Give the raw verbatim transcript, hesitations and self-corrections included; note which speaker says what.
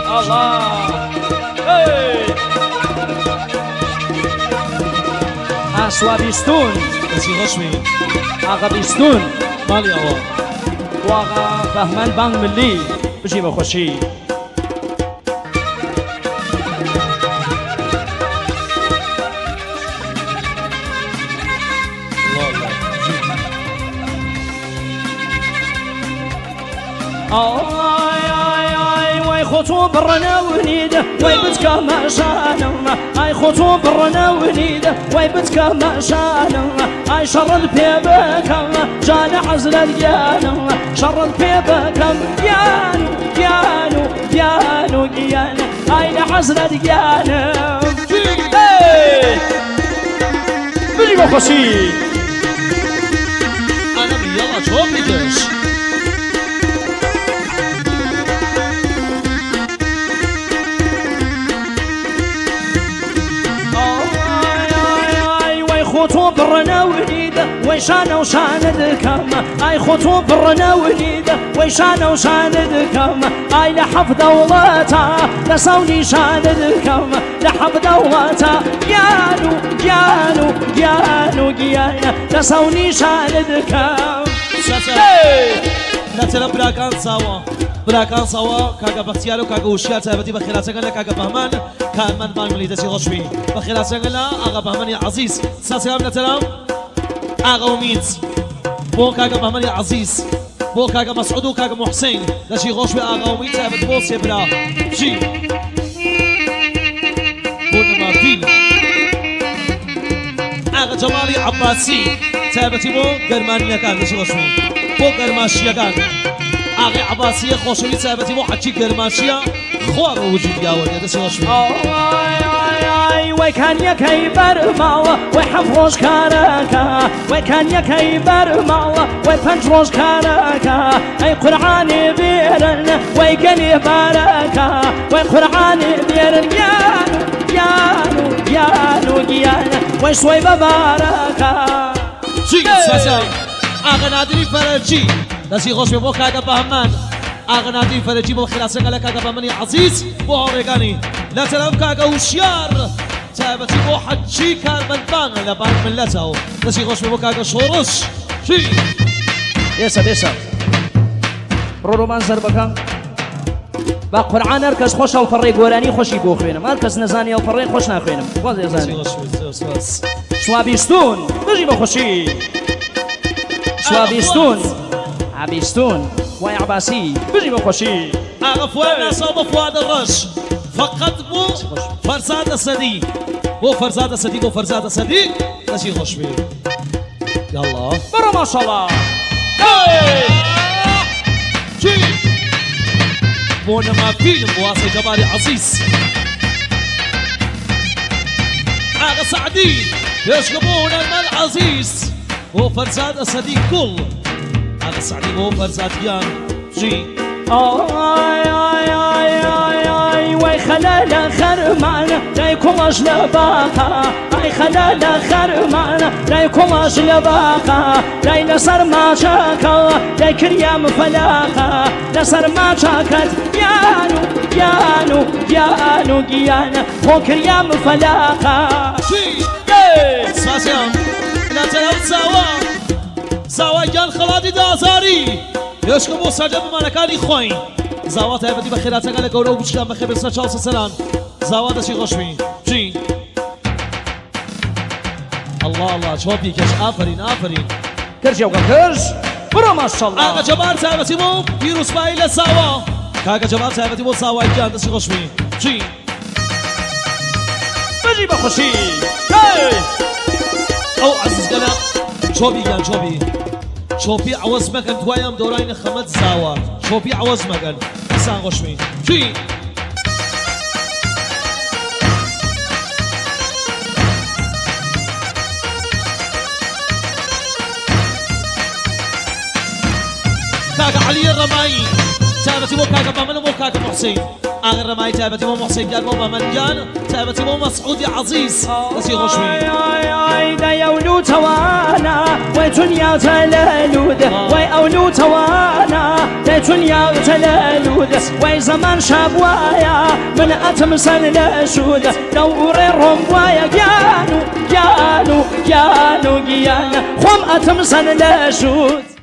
Speaker 1: الله اسوا بیستون
Speaker 2: بسی خوش می
Speaker 1: آقا بیستون
Speaker 2: مالی آوا
Speaker 1: و آقا بهمن بانگ ملی بجی بخوشی آی آی آی وای خطو برنا ونيده وای بتك ما شانم آی خطو برنا ونيده وای بتك ما شانم آی شرد بيبكم جان عزل ديانم شرد بيبكم ديانو ديانو ديانو ديانو آی لعزل ديانم بجي بخشي
Speaker 2: انا بي يلا شو بيجش
Speaker 1: خطو برنا ونيده ويشانه وشان دكم اي خطو برنا ونيده ويشانه وشان دكم اي لحف دولتها لصوني شان دكم لحف دولتها يانو يانو يانو يانو لصوني شان دكم
Speaker 2: نتلا براكان سوا براكان سوا كاغا بختيارو كاغا وشيا تابتي بخيراتنا كاغا بهمان كان من مان ملي دسي غشبي بخيراتنا اغا بهمان يا عزيز سلام نتلا اغا وميت بو كاغا بهمان يا عزيز بو كاغا مسعود وكاغا محسن دشي غشبي اغا وميت تابت بوس يبرا جي بون ما فين اغا جمالي عباسي تابتي بو قرمانيا كان دشي غشبي بو قرماشيا كان اغي عباسيه خوشوي ثابتي مو حكي كرماشيه خوار وجود يا ولد هذا شو شوي
Speaker 1: اي اي وي كان يا كيبر ماوا وي حفروش كاركا وي كان يا كيبر ماوا وي بنجروش كاركا اي قرعاني بيرن وي قلي باركا وي قرعاني بيرن يانو يانو يانو يانو وي شوي بباركا
Speaker 2: جي ساسا اغا نادري فرجي دسي خوش بو كاغا بهمان اغنادي فرجي بو خلاصه قال كاغا بهمني عزيز بو هوريغاني لا تلام كاغا وشيار تابتي بو حجي كان من بان لبان ملته دسي خوش بو كاغا شورش شي
Speaker 1: يسا يسا رورو منظر بكم با قرآن اركز خوش او فريق وراني خوشي بو خوينم اركز نزاني او فريق خوش ناخوينم واز يزاني شوابيستون بجي بو خوشي شوابيستون عبيستون ويا عباسي بجي بخوشي
Speaker 2: اعرف وين صوب فؤاد الرش فقط بو فرزاد الصديق بو فرزاد الصديق بو فرزاد الصديق ماشي خوش بيه يلا
Speaker 1: برا ما شاء الله
Speaker 2: جي بونا ما فيلم واصل جمالي عزيز اغا سعدين يشربون المال عزيز بو فرزاد الصديق كل هذا سعدي هو فرزاتيان جي
Speaker 1: اي اي اي اي اي وي خلال خرمان لا يكون اجل باقا اي خلال خرمان لا يكون اجل باقا لا نصر ما شاكا لا كريام فلاقا نصر ما شاكت يانو يانو يانو يانو هو كريام فلاقا
Speaker 2: جي ساسيام لا تلوت سوا زاويان خلادي دازاري يشكو سجد بملكاني خوين زاوات هبتي بخيراتك على قولو بشكام بخير بسنا شاوس السلام زاوات شي غشمي جي الله الله شو بيكش آفرين آفرين
Speaker 1: كرجي وقا كرج برا ما شاء الله
Speaker 2: كاكا جبار سابتي مو بيروس بايلة ساوا كاكا جبار سابتي مو زاويان دشي غشمي جي
Speaker 1: بجي بخشي
Speaker 2: او عزيز قنا شوبي قال شوبي شوبي عوز مكان توايم دورين خمت زاوات شوبي عوز مكان حسان غشمي جي كاكا علي الرماي تابتي مو كاكا بامن مو كاكا محسين اغر ما تابتي مو محسن قال مو من جان تابتي مو مسعود عزيز بس يغشوي
Speaker 1: اي اي دا يولو توانا ويتون يا تلالود وي اولو توانا ويتون يا تلالود وي زمان شابوايا من اتمسن لشود لو وريرهم وايا جانو جانو جانو جيانا خم اتمسن لشود